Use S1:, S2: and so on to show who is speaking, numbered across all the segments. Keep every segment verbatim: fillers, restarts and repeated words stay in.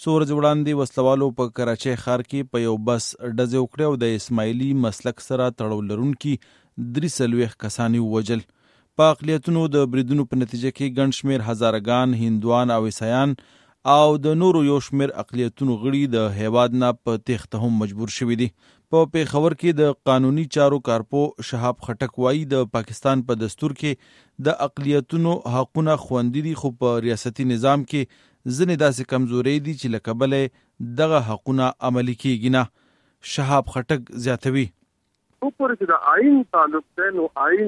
S1: څو ورځې وړاندې وسلوالو په کراچۍ ښار کې په یو بس ډزې وکړې او د اسماعیلي مسلک سره تړاو لرونکي درې څلوېښت کسان یې ووژل. په اقلیتونو د بریدونو په نتیجه کې ګڼ شمېر هزارهګان هندوان او عیسایان او د نورو یو شمېر اقلیتونو غړي د هیواد نه په تېښته هم مجبور شوي دي. په پېښور کې د قانوني چارو کارپو شهاب خټک وایي د پاکستان په دستور کې د اقلیتونو حقونه خوندي دي، خو په ریاستي نظام کې ځینې داسې کمزورۍ دي چې له کبله دغه حقونه عملي کېږي نه. شهاب خټک زیاتوي
S2: اوپر چې د آئین تعلق دی نو آئین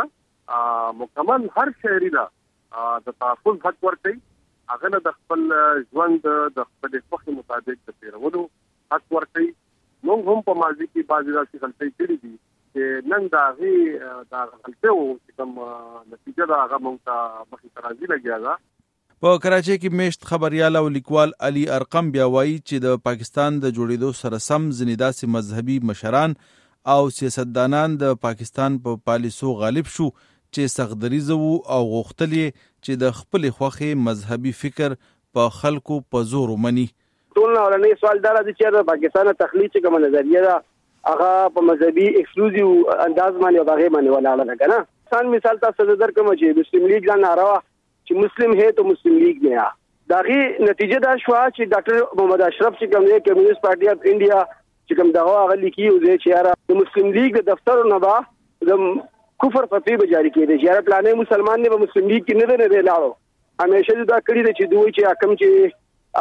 S2: زمونږ مکمل هر شهري له د تحفظ حق ورکوي، هغه له د خپل ژوند د خپل خوښې مطابق د تېرولو حق ورکوي. موږ هم په ماضي کې بعضې داسې غلطۍ کړي دي چې نن د هغې د غلطیو چې کوم نتیجه ده هغه موږ ته مخې ته راځي لګیا ده.
S1: په کراچۍ کې میشت خبریال او لیکوال علي ارقم بیا وایي چې د پاکستان د جوړېدو سره سم ځینې داسې مذهبي مشران او سیاستدانان د پاکستان په پا پالیسو غالب شو چې سختدریځه وو او غوښتل یې چې د خپلې خوښې مذهبي فکر په خلکو په زور ومني.
S3: ټول نه ولنې سوال دا راځي چې د پاکستان تخلیق چې کومه نظریه ده هغه په مذهبي ایکسکلوزیو انداز باندې او هغه باندې ولاړه ده که نه. ځان مثال تاسو درکوم چې مسلم لیگ ځان ناروا چې مسلم ہے تو مسلم لیگ میں آ داغي نتیجه دا شو چې ډاکټر محمد اشرف چې کوم دی کمیونست پارټي اف انډیا چې کوم دغه هغه لیکي او چې یاره د مسلم لیگ د دفتر نه با د کفر فتوی به جاری کړي چې یاره پلانې مسلمان نه به مسلم لیگ کې نه نه لاړو. همیشه دا کړی دی چې دوی چې حکم چې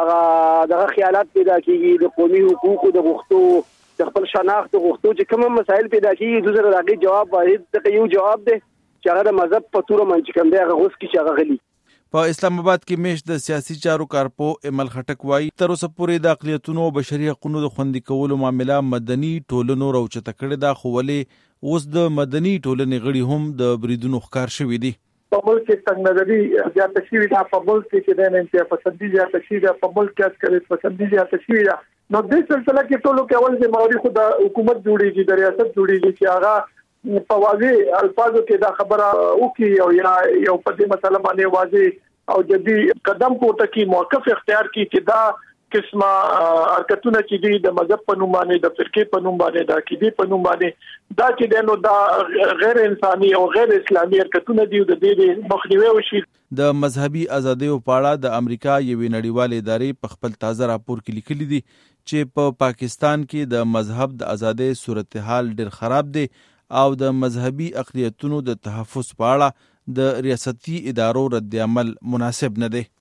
S3: هغه دغه خیالات پیدا کیږي د قومي حقوقو د غوښتو د خپل شناخت غوښتو چې کوم مسایل پیدا کیږي د سره راغی جواب واحد د یو جواب دی چې هغه د مذهب په تور باندې کوم دی هغه اوس کې چې هغه غلي.
S1: په اسلام آباد کې میشت د سیاسي چارو کارپو امل خټک وایي تر اوسه پورې د اقلیتونو او بشري حقوقو د خوندي کولو معامله مدني ټولنو راوچته کړې ده، خو ولې اوس د مدني ټولنې غړي هم د بریدونو ښکار شوي دي.
S4: په ملک کې څنګه نظری زیاته شوي ده، په ملک کې چې د انتها پسندي زیاته شوي ده، په ملک کې عسکري پسندي زیاته شوي ده. نو دې سلسله کې ټولو کې اول د موري خو د حکومت جوړیږي، د ریاست جوړیږي چې هغه په واضح الفاظو کې دا خبره وکړي او یا یو په دې مسله باندې واضح او جدي قدم پورته کی موقف اختیار کی چې دا قسمه حرکتونه چې دي د مذهب په نوم باندې د فرقې په نوم باندې د عقیدې په نوم باندې دا چې دنو دا غیر انساني او غیر اسلامي حرکتونه دي د دې مخنیوي وشي.
S1: د مذهبي ازادیو په اړه د امریکا یوې نړیوالې ادارې په خپل تازه راپور کې لیکلي دي چې په پا پاکستان کې د مذهب د ازادۍ صورتحال ډېر خراب دی او د مذهبي اقلیتونو د تحفظ په اړه د ریاستي ادارو رد عمل مناسب نه دی.